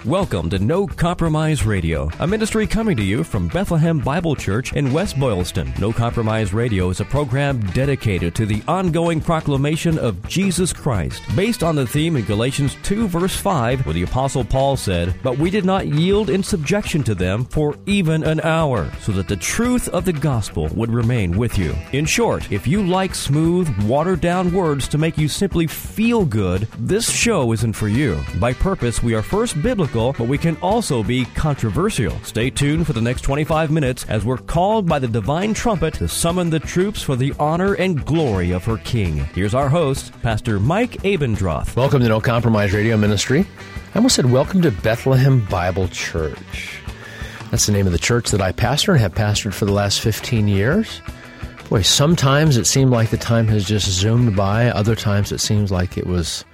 Welcome to No Compromise Radio, a ministry coming to you from Bethlehem Bible Church in West Boylston. No Compromise Radio is a program dedicated to the ongoing proclamation of Jesus Christ, based on the theme in Galatians 2 verse 5, where the Apostle Paul said, "But we did not yield in subjection to them for even an hour, so that the truth of the gospel would remain with you." In short, if you like smooth, watered-down words to make you simply feel good, this show isn't for you. By purpose, we are first biblical, but we can also be controversial. Stay tuned for the next 25 minutes as we're called by the divine trumpet to summon the troops for the honor and glory of her King. Here's our host, Pastor Mike Abendroth. Welcome to No Compromise Radio Ministry. I almost said welcome to Bethlehem Bible Church. That's the name of the church that I pastor and have pastored for the last 15 years. Boy, sometimes it seemed like the time has just zoomed by. Other times it seems like it was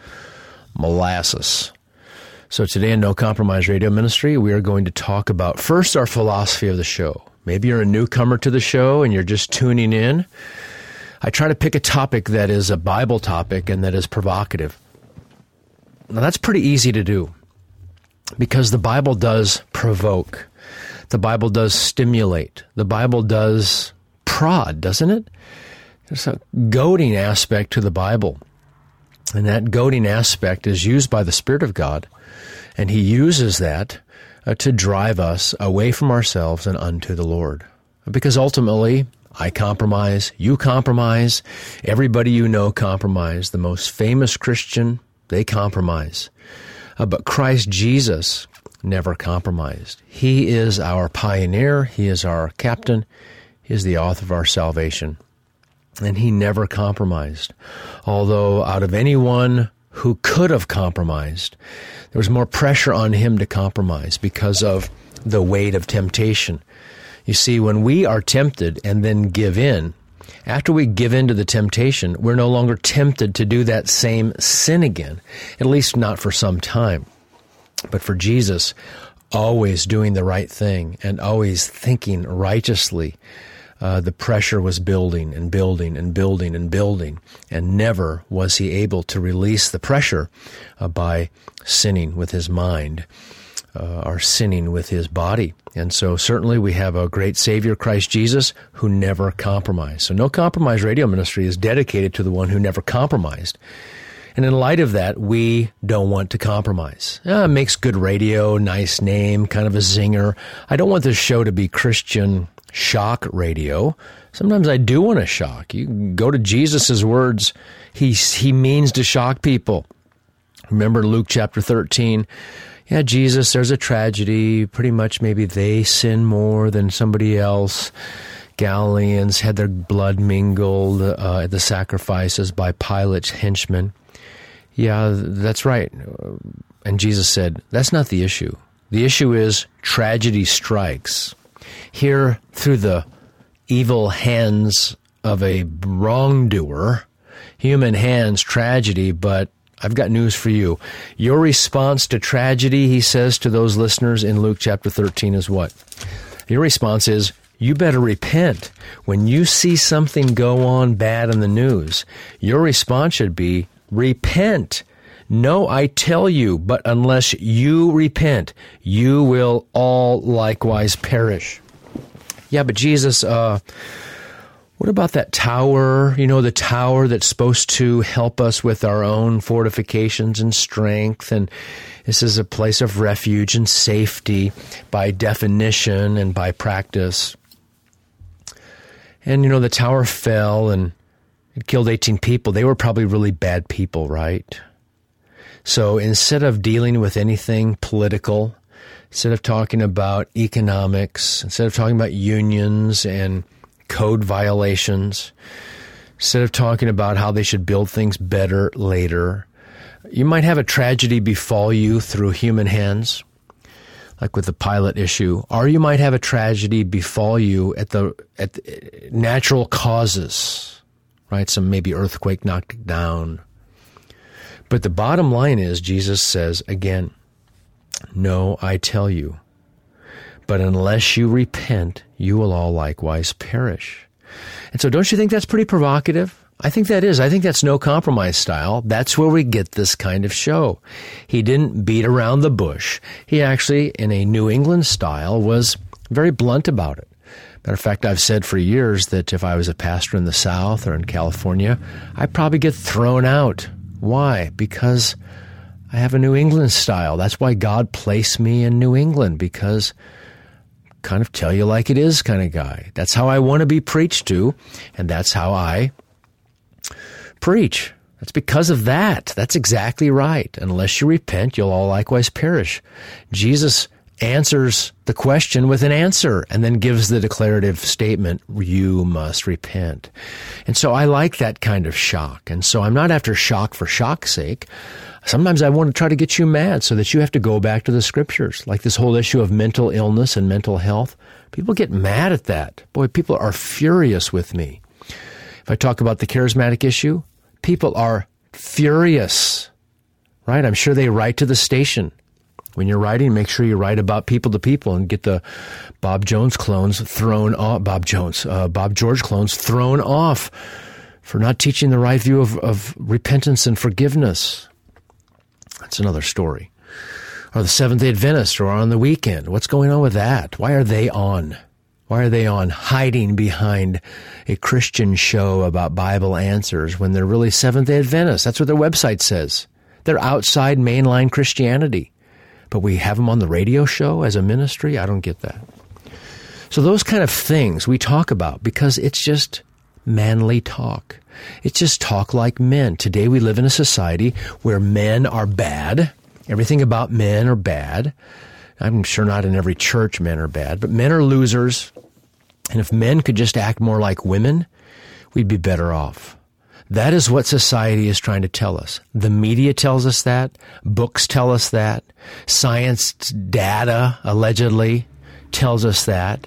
molasses. So today in No Compromise Radio Ministry, we are going to talk about first our philosophy of the show. Maybe you're a newcomer to the show and you're just tuning in. I try to pick a topic that is a Bible topic and that is provocative. Now that's pretty easy to do because the Bible does provoke. The Bible does stimulate. The Bible does prod, doesn't it? There's a goading aspect to the Bible. And that goading aspect is used by the Spirit of God. And He uses that to drive us away from ourselves and unto the Lord. Because ultimately, I compromise, you compromise, everybody you know compromise. The most famous Christian, they compromise. But Christ Jesus never compromised. He is our pioneer. He is our captain. He is the author of our salvation. And He never compromised. Although out of anyone who could have compromised, there was more pressure on Him to compromise because of the weight of temptation. You see, when we are tempted and then give in, after we give in to the temptation, we're no longer tempted to do that same sin again, at least not for some time. But for Jesus, always doing the right thing and always thinking righteously, the pressure was building and building and building and building, and never was He able to release the pressure by sinning with His mind or sinning with His body. And so certainly we have a great Savior, Christ Jesus, who never compromised. So No Compromise Radio Ministry is dedicated to the one who never compromised. And in light of that, we don't want to compromise. It makes good radio, nice name, kind of a zinger. I don't want this show to be Christian shock radio. Sometimes I do want to shock. You go to Jesus' words. He means to shock people. Remember Luke chapter 13. Yeah, Jesus, there's a tragedy. Pretty much maybe they sin more than somebody else. Galileans had their blood mingled at the sacrifices by Pilate's henchmen. Yeah, that's right. And Jesus said, that's not the issue. The issue is tragedy strikes. Here, through the evil hands of a wrongdoer, human hands, tragedy, but I've got news for you. Your response to tragedy, He says to those listeners in Luke chapter 13, is what? Your response is, you better repent. When you see something go on bad in the news, your response should be, repent. No, I tell you, but unless you repent, you will all likewise perish. Yeah, but Jesus, what about that tower? You know, the tower that's supposed to help us with our own fortifications and strength, and this is a place of refuge and safety by definition and by practice. And, you know, the tower fell and it killed 18 people. They were probably really bad people, right? So instead of dealing with anything political, instead of talking about economics, instead of talking about unions and code violations, instead of talking about how they should build things better later, you might have a tragedy befall you through human hands, like with the Pilate issue, or you might have a tragedy befall you at the natural causes, right? Some maybe earthquake knocked it down. But the bottom line is, Jesus says again, no, I tell you, but unless you repent, you will all likewise perish. And so don't you think that's pretty provocative? I think that's No Compromise style. That's where we get this kind of show. He didn't beat around the bush. He actually, in a New England style, was very blunt about it. Matter of fact, I've said for years that if I was a pastor in the South or in California, I'd probably get thrown out. Why? Because I have a New England style. That's why God placed me in New England, because kind of tell you like it is kind of guy. That's how I want to be preached to, and that's how I preach. That's because of that. That's exactly right. Unless you repent, you'll all likewise perish. Jesus answers the question with an answer and then gives the declarative statement, you must repent. And so I like that kind of shock. And so I'm not after shock for shock's sake. Sometimes I want to try to get you mad so that you have to go back to the scriptures, like this whole issue of mental illness and mental health. People get mad at that. Boy, people are furious with me. If I talk about the charismatic issue, people are furious, right? I'm sure they write to the station. When you're writing, make sure you write about people to people and get the Bob George clones thrown off for not teaching the right view of repentance and forgiveness. That's another story. Or the Seventh-day Adventists, or on the weekend. What's going on with that? Why are they on? Why are they on hiding behind a Christian show about Bible answers when they're really Seventh-day Adventists? That's what their website says. They're outside mainline Christianity. But we have them on the radio show as a ministry? I don't get that. So those kind of things we talk about because it's just manly talk. It's just talk like men. Today we live in a society where men are bad. Everything about men are bad. I'm sure not in every church men are bad, but men are losers. And if men could just act more like women, we'd be better off. That is what society is trying to tell us. The media tells us that. Books tell us that. Science data, allegedly, tells us that.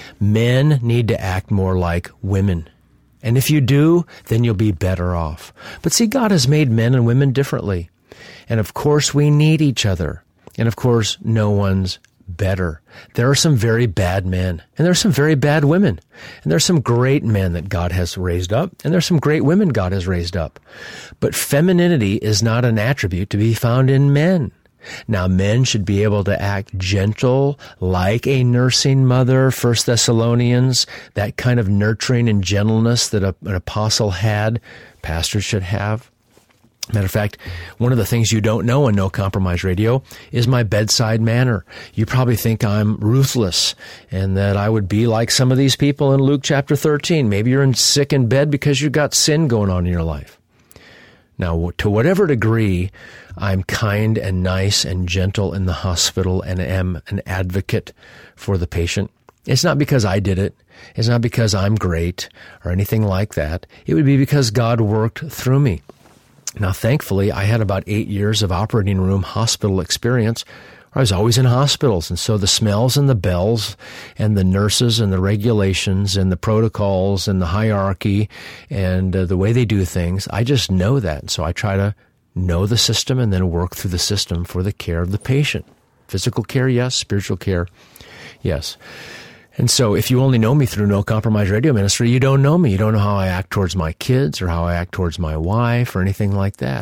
Men need to act more like women. And if you do, then you'll be better off. But see, God has made men and women differently. And of course, we need each other. And of course, no one's better. There are some very bad men, and there are some very bad women, and there are some great men that God has raised up, and there are some great women God has raised up. But femininity is not an attribute to be found in men. Now, men should be able to act gentle, like a nursing mother, 1 Thessalonians, that kind of nurturing and gentleness that an apostle had, pastors should have. Matter of fact, one of the things you don't know on No Compromise Radio is my bedside manner. You probably think I'm ruthless and that I would be like some of these people in Luke chapter 13. Maybe you're sick in bed because you've got sin going on in your life. Now, to whatever degree I'm kind and nice and gentle in the hospital and am an advocate for the patient, it's not because I did it. It's not because I'm great or anything like that. It would be because God worked through me. Now, thankfully, I had about 8 years of operating room hospital experience. I was always in hospitals, and so the smells and the bells and the nurses and the regulations and the protocols and the hierarchy and the way they do things, I just know that. And so I try to know the system and then work through the system for the care of the patient. Physical care, yes. Spiritual care, yes. And so if you only know me through No Compromise Radio Ministry, you don't know me. You don't know how I act towards my kids or how I act towards my wife or anything like that.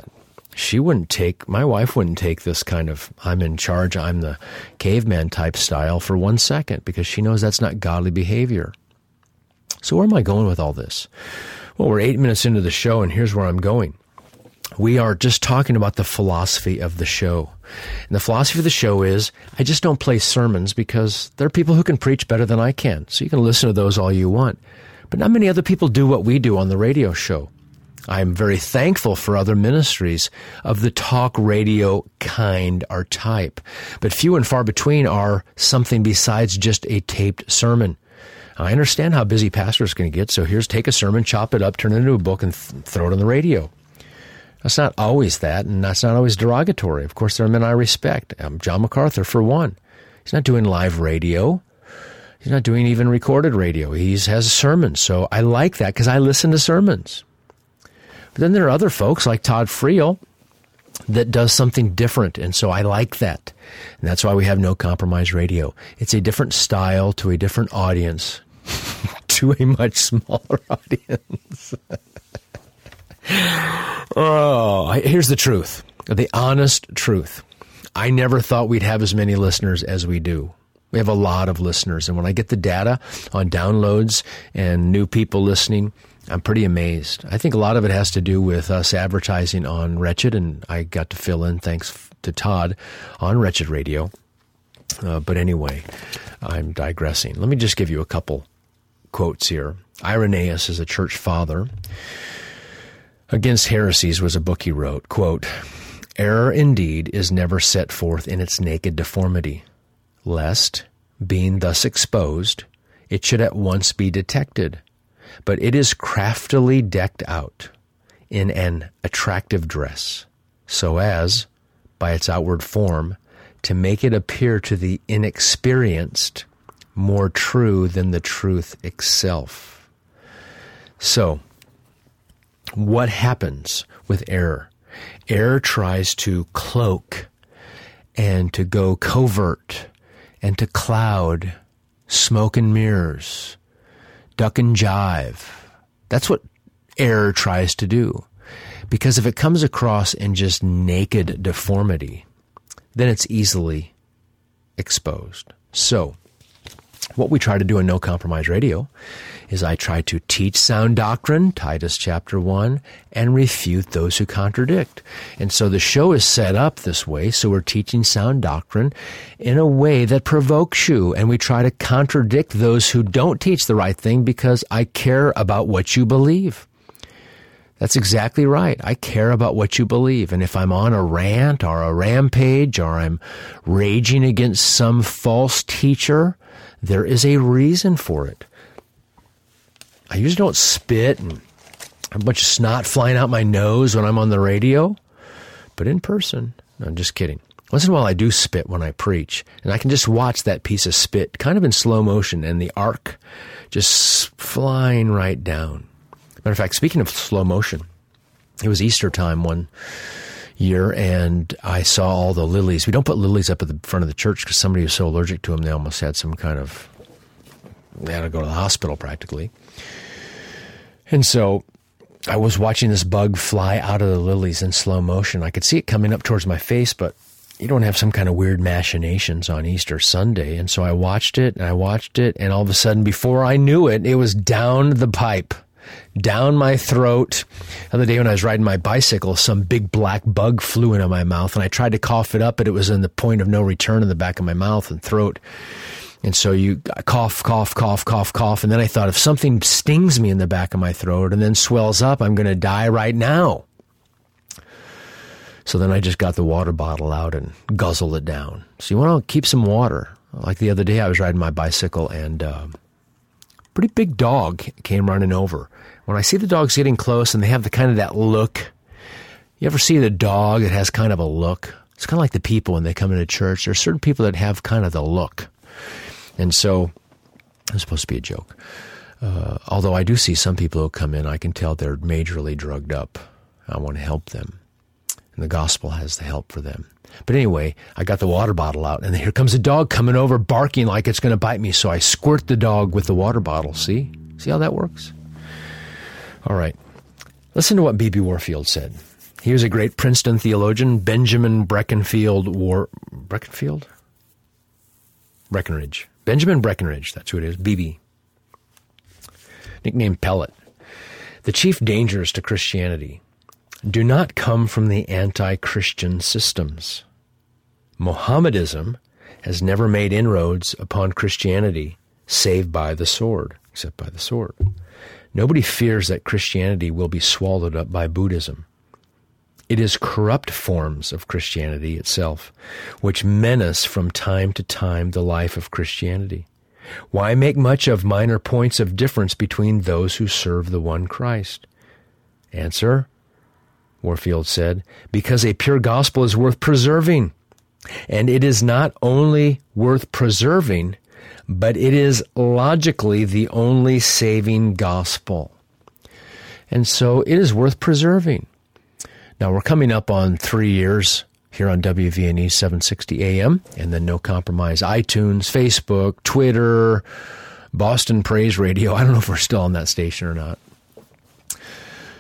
My wife wouldn't take this kind of, I'm in charge, I'm the caveman type style for 1 second, because she knows that's not godly behavior. So where am I going with all this? Well, we're 8 minutes into the show, and here's where I'm going. We are just talking about the philosophy of the show. And the philosophy of the show is, I just don't play sermons because there are people who can preach better than I can. So you can listen to those all you want. But not many other people do what we do on the radio show. I'm very thankful for other ministries of the talk radio kind or type. But few and far between are something besides just a taped sermon. I understand how busy pastors can get, so take a sermon, chop it up, turn it into a book, and throw it on the radio. That's not always that, and that's not always derogatory. Of course, there are men I respect. John MacArthur, for one. He's not doing live radio. He's not doing even recorded radio. He has sermons, so I like that because I listen to sermons. But then there are other folks like Todd Friel that does something different, and so I like that. And that's why we have No Compromise Radio. It's a different style to a different audience, to a much smaller audience. Oh, here's the truth, the honest truth. I never thought we'd have as many listeners as we do. We have a lot of listeners, and when I get the data on downloads and new people listening, I'm pretty amazed. I think a lot of it has to do with us advertising on Wretched, and I got to fill in, thanks to Todd, on Wretched Radio. But anyway, I'm digressing. Let me just give you a couple quotes here. Irenaeus is a church father. Against Heresies was a book he wrote. Quote, "Error indeed is never set forth in its naked deformity, lest, being thus exposed, it should at once be detected. But it is craftily decked out in an attractive dress, so as, by its outward form, to make it appear to the inexperienced more true than the truth itself." So, what happens with error? Error tries to cloak and to go covert and to cloud, smoke and mirrors, duck and jive. That's what error tries to do. Because if it comes across in just naked deformity, then it's easily exposed. So, what we try to do in No Compromise Radio is I try to teach sound doctrine, Titus chapter 1, and refute those who contradict. And so the show is set up this way, so we're teaching sound doctrine in a way that provokes you, and we try to contradict those who don't teach the right thing because I care about what you believe. That's exactly right. I care about what you believe. And if I'm on a rant or a rampage or I'm raging against some false teacher, there is a reason for it. I usually don't spit and a bunch of snot flying out my nose when I'm on the radio, but in person, no, I'm just kidding. Once in a while I do spit when I preach, and I can just watch that piece of spit kind of in slow motion and the arc just flying right down. Matter of fact, speaking of slow motion, it was Easter time one year, and I saw all the lilies. We don't put lilies up at the front of the church because somebody was so allergic to them, they almost had some kind of, they had to go to the hospital practically. And so I was watching this bug fly out of the lilies in slow motion. I could see it coming up towards my face, but you don't have some kind of weird machinations on Easter Sunday. And so I watched it, and all of a sudden, before I knew it, it was down the pipe, down my throat. The other day when I was riding my bicycle, some big black bug flew into my mouth, and I tried to cough it up, but it was in the point of no return in the back of my mouth and throat. And so you cough, cough, cough, cough, cough. And then I thought, if something stings me in the back of my throat and then swells up, I'm going to die right now. So then I just got the water bottle out and guzzled it down. So you want to keep some water. Like the other day, I was riding my bicycle, and a pretty big dog came running over. When I see the dogs getting close and they have the kind of that look, you ever see the dog that has kind of a look? It's kind of like the people when they come into church. There are certain people that have kind of the look. And so, it's supposed to be a joke. Although I do see some people who come in, I can tell they're majorly drugged up. I want to help them. And the gospel has the help for them. But anyway, I got the water bottle out, and here comes a dog coming over, barking like it's going to bite me. So I squirt the dog with the water bottle. See how that works? All right. Listen to what B.B. Warfield said. He was a great Princeton theologian, Benjamin Breckinridge. Benjamin Breckinridge, that's who it is, BB. Nicknamed Pellet. The chief dangers to Christianity do not come from the anti-Christian systems. Mohammedism has never made inroads upon Christianity save by the sword, except by the sword. Nobody fears that Christianity will be swallowed up by Buddhism. It is corrupt forms of Christianity itself, which menace from time to time the life of Christianity. Why make much of minor points of difference between those who serve the one Christ? Answer, Warfield said, because a pure gospel is worth preserving. And it is not only worth preserving, but it is logically the only saving gospel. And so it is worth preserving. Now, we're coming up on 3 years here on WVNE 760 AM, and then No Compromise, iTunes, Facebook, Twitter, Boston Praise Radio. I don't know if we're still on that station or not.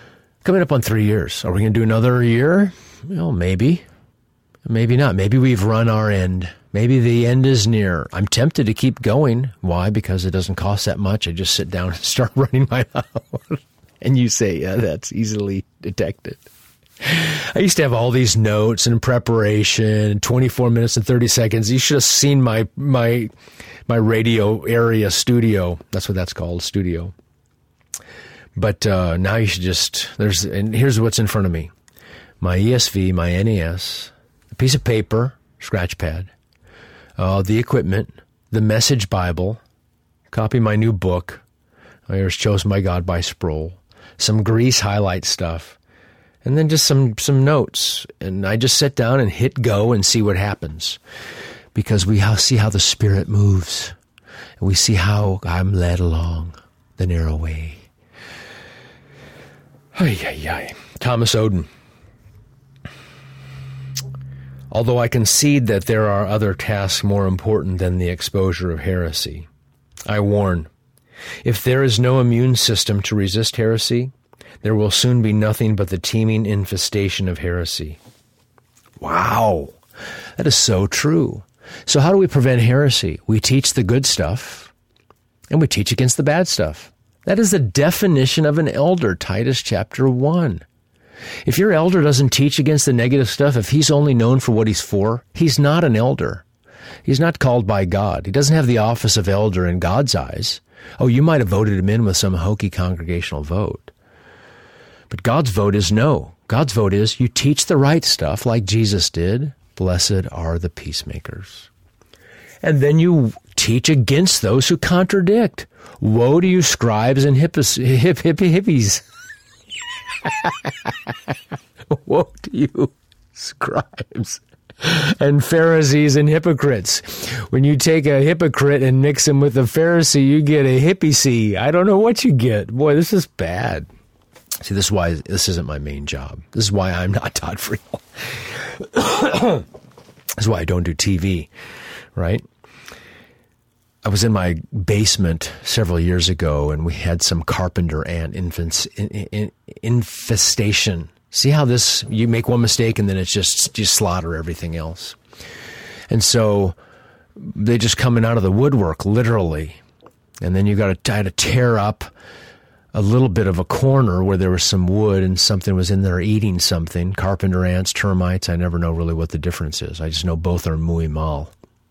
Coming up on 3 years. Are we going to do another year? Well, maybe. Maybe not. Maybe we've run our end. Maybe the end is near. I'm tempted to keep going. Why? Because it doesn't cost that much. I just sit down and start running my mouth. And you say, yeah, that's easily detected. I used to have all these notes and preparation, 24 minutes and 30 seconds. You should have seen my radio area studio. That's what that's called, studio. But now you should just, and here's what's in front of me. My ESV, my NAS, a piece of paper, scratch pad, the equipment, the Message Bible, copy of my new book, Here's Chosen by God by Sproul, some grease highlight stuff, and then just some notes. And I just sit down and hit go and see what happens. Because we see how the Spirit moves. And we see how I'm led along the narrow way. Thomas Oden. Although I concede that there are other tasks more important than the exposure of heresy, I warn, if there is no immune system to resist heresy, there will soon be nothing but the teeming infestation of heresy. Wow, that is so true. So how do we prevent heresy? We teach the good stuff, and we teach against the bad stuff. That is the definition of an elder, Titus chapter 1. If your elder doesn't teach against the negative stuff, if he's only known for what he's for, he's not an elder. He's not called by God. He doesn't have the office of elder in God's eyes. Oh, you might have voted him in with some hokey congregational vote. But God's vote is no. God's vote is you teach the right stuff like Jesus did. Blessed are the peacemakers. And then you teach against those who contradict. Woe to you scribes and hippies. Woe to you scribes and Pharisees and hypocrites. When you take a hypocrite and mix him with a Pharisee, you get a hippie. I don't know what you get. Boy, this is bad. See, this is why this isn't my main job. This is why I'm not Todd Friel. This is why I don't do TV, right? I was in my basement several years ago, and we had some carpenter ant infestation. See how you make one mistake, and then it's just you slaughter everything else. And so they just coming out of the woodwork, literally. And then you got to try to tear up a little bit of a corner where there was some wood and something was in there eating something. Carpenter ants, termites, I never know really what the difference is. I just know both are muy mal.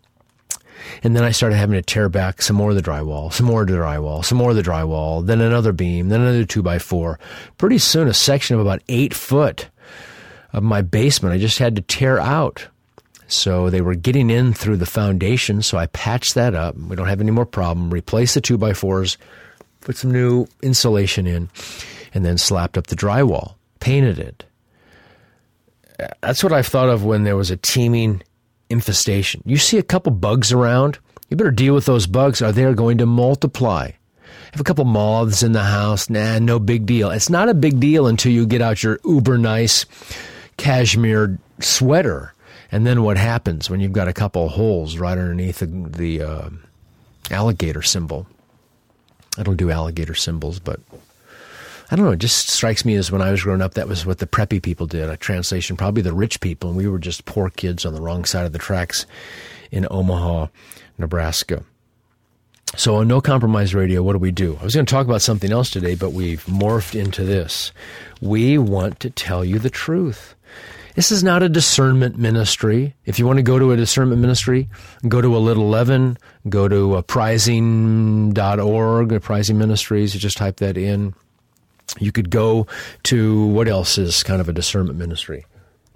And then I started having to tear back some more of the drywall, some more of the drywall, some more of the drywall, then another beam, then another 2x4. Pretty soon, a section of about 8 foot of my basement I just had to tear out. So they were getting in through the foundation, so I patched that up. We don't have any more problem. Replaced the 2x4s, put some new insulation in, and then slapped up the drywall, painted it. That's what I've thought of when there was a teeming infestation. You see a couple bugs around, you better deal with those bugs or they're going to multiply. Have a couple moths in the house, no big deal. It's not a big deal until you get out your uber nice cashmere sweater. And then what happens when you've got a couple holes right underneath the alligator symbol? I don't do alligator symbols, but I don't know. It just strikes me as when I was growing up, that was what the preppy people did. A translation, probably the rich people, and we were just poor kids on the wrong side of the tracks in Omaha, Nebraska. So on No Compromise Radio, what do? I was going to talk about something else today, but we've morphed into this. We want to tell you the truth. This is not a discernment ministry. If you want to go to a discernment ministry, go to a Little Leaven, go to prizing.org, Prizing Ministries, you just type that in. You could go to, what else is kind of a discernment ministry?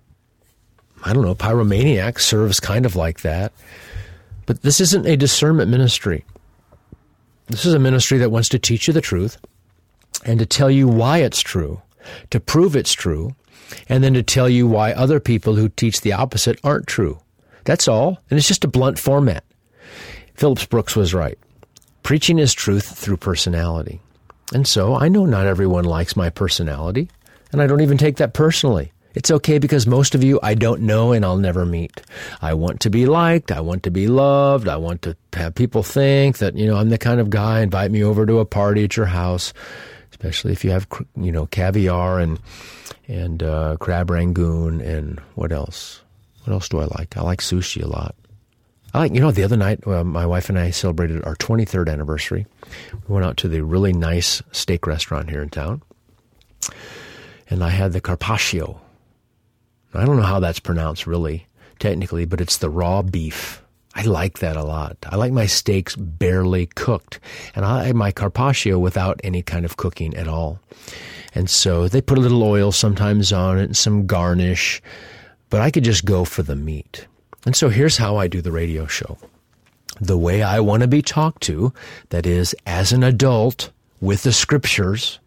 I don't know, Pyromaniac serves kind of like that. But this isn't a discernment ministry. This is a ministry that wants to teach you the truth and to tell you why it's true, to prove it's true, and then to tell you why other people who teach the opposite aren't true. That's all. And it's just a blunt format. Phillips Brooks was right. Preaching is truth through personality. And so I know not everyone likes my personality, and I don't even take that personally. It's okay because most of you I don't know and I'll never meet. I want to be liked. I want to be loved. I want to have people think that, I'm the kind of guy, invite me over to a party at your house, especially if you have, caviar and crab rangoon and what else? What else do I like? I like sushi a lot. I like, the other night, my wife and I celebrated our 23rd anniversary. We went out to the really nice steak restaurant here in town, and I had the carpaccio. I don't know how that's pronounced really, technically, but it's the raw beef. I like that a lot. I like my steaks barely cooked, and I like my carpaccio without any kind of cooking at all. And so they put a little oil sometimes on it and some garnish, but I could just go for the meat. And so here's how I do the radio show. The way I want to be talked to, that is, as an adult with the scriptures,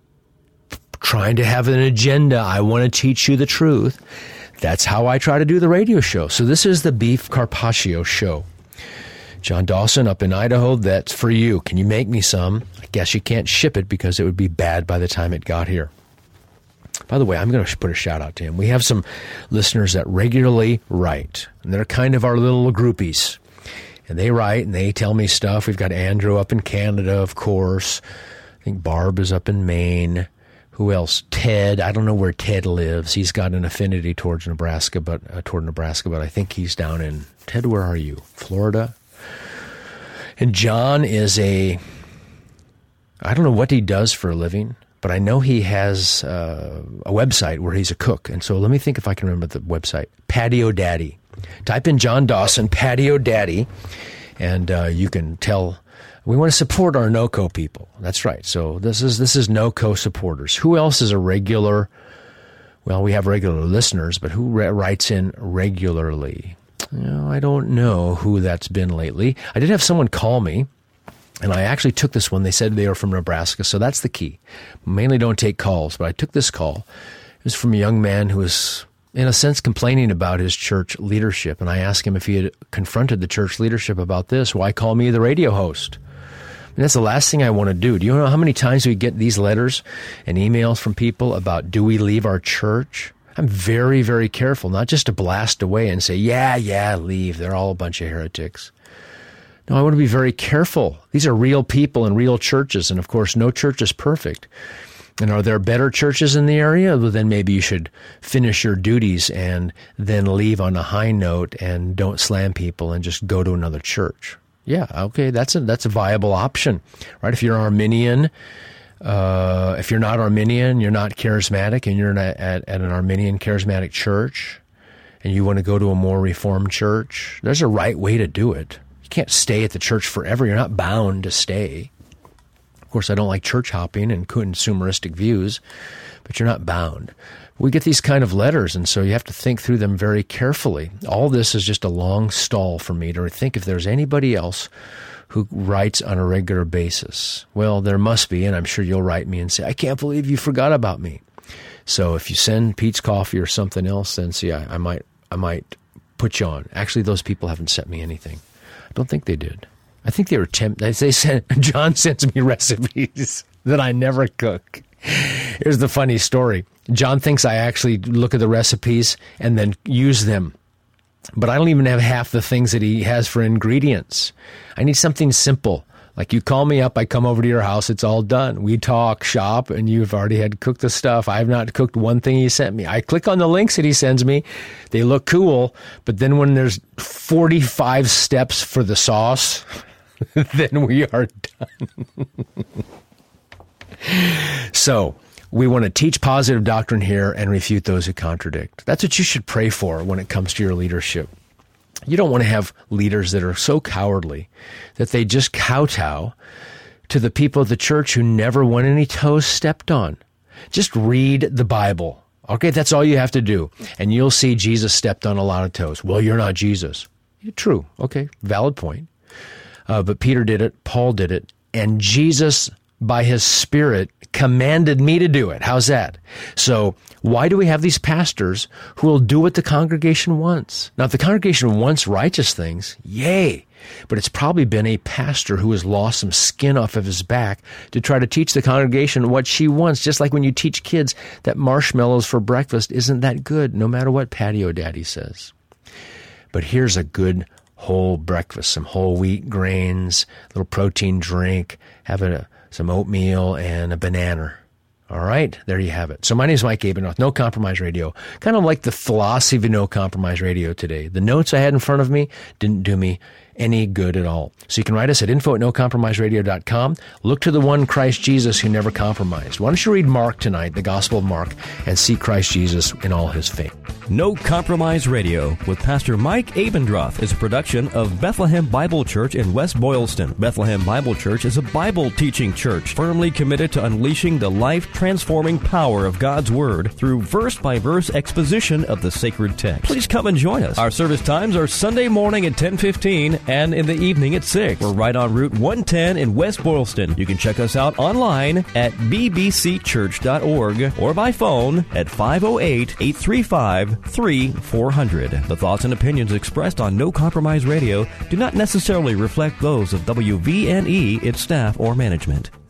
trying to have an agenda. I want to teach you the truth. That's how I try to do the radio show. So this is the Beef Carpaccio Show. John Dawson up in Idaho, that's for you. Can you make me some? I guess you can't ship it because it would be bad by the time it got here. By the way, I'm going to put a shout out to him. We have some listeners that regularly write, and they're kind of our little groupies. And they write and they tell me stuff. We've got Andrew up in Canada, of course. I think Barb is up in Maine. Who else? Ted. I don't know where Ted lives. He's got an affinity towards Nebraska, but I think he's down in, Ted, where are you? Florida? And John is I don't know what he does for a living, but I know he has a website where he's a cook. And so let me think if I can remember the website. Patio Daddy. Type in John Dawson, Patio Daddy, and you can tell. We want to support our NoCo people. That's right. So this is NoCo supporters. Who else is a regular? Well, we have regular listeners, but who writes in regularly? I don't know who that's been lately. I did have someone call me, and I actually took this one. They said they were from Nebraska, so that's the key. Mainly don't take calls, but I took this call. It was from a young man who was, in a sense, complaining about his church leadership, and I asked him if he had confronted the church leadership about this. Why call me the radio host? And that's the last thing I want to do. Do you know how many times we get these letters and emails from people about, do we leave our church? I'm very, very careful, not just to blast away and say, yeah, leave. They're all a bunch of heretics. No, I want to be very careful. These are real people and real churches. And of course, no church is perfect. And are there better churches in the area? Well, then maybe you should finish your duties and then leave on a high note and don't slam people and just go to another church. Yeah, okay, that's a viable option, right? If you're Arminian, if you're not Arminian, you're not charismatic, and you're at an Arminian charismatic church, and you want to go to a more reformed church, there's a right way to do it. You can't stay at the church forever. You're not bound to stay. Of course, I don't like church hopping and consumeristic views, but you're not bound. We get these kind of letters, and so you have to think through them very carefully. All this is just a long stall for me to think if there's anybody else who writes on a regular basis. Well, there must be, and I'm sure you'll write me and say, I can't believe you forgot about me. So if you send Pete's Coffee or something else, then see, I might put you on. Actually, those people haven't sent me anything. I don't think they did. I think they were John sends me recipes that I never cook. Here's the funny story. John thinks I actually look at the recipes and then use them. But I don't even have half the things that he has for ingredients. I need something simple. Like you call me up, I come over to your house, it's all done. We talk, shop, and you've already had to cook the stuff. I have not cooked one thing he sent me. I click on the links that he sends me. They look cool. But then when there's 45 steps for the sauce, then we are done. So we want to teach positive doctrine here and refute those who contradict. That's what you should pray for when it comes to your leadership. You don't want to have leaders that are so cowardly that they just kowtow to the people of the church who never want any toes stepped on. Just read the Bible. Okay, that's all you have to do. And you'll see Jesus stepped on a lot of toes. Well, you're not Jesus. True. Okay, valid point. But Peter did it, Paul did it, and Jesus, by his Spirit, commanded me to do it. How's that? So why do we have these pastors who will do what the congregation wants? Now, if the congregation wants righteous things, yay. But it's probably been a pastor who has lost some skin off of his back to try to teach the congregation what she wants. Just like when you teach kids that marshmallows for breakfast isn't that good, no matter what Patio Daddy says. But here's a good, whole breakfast, some whole wheat grains, a little protein drink, have some oatmeal and a banana. All right, there you have it. So my name is Mike Abendroth, No Compromise Radio. Kind of like the philosophy of No Compromise Radio today. The notes I had in front of me didn't do me any good at all. So you can write us at info@nocompromiseradio.com. Look to the one Christ Jesus who never compromised. Why don't you read Mark tonight, the Gospel of Mark, and see Christ Jesus in all his faith. No Compromise Radio with Pastor Mike Abendroth is a production of Bethlehem Bible Church in West Boylston. Bethlehem Bible Church is a Bible teaching church firmly committed to unleashing the life-transforming power of God's Word through verse-by-verse exposition of the sacred text. Please come and join us. Our service times are Sunday morning at 10:15 and in the evening at 6. We're right on Route 110 in West Boylston. You can check us out online at bbcchurch.org or by phone at 508-835-3400. The thoughts and opinions expressed on No Compromise Radio do not necessarily reflect those of WVNE, its staff, or management.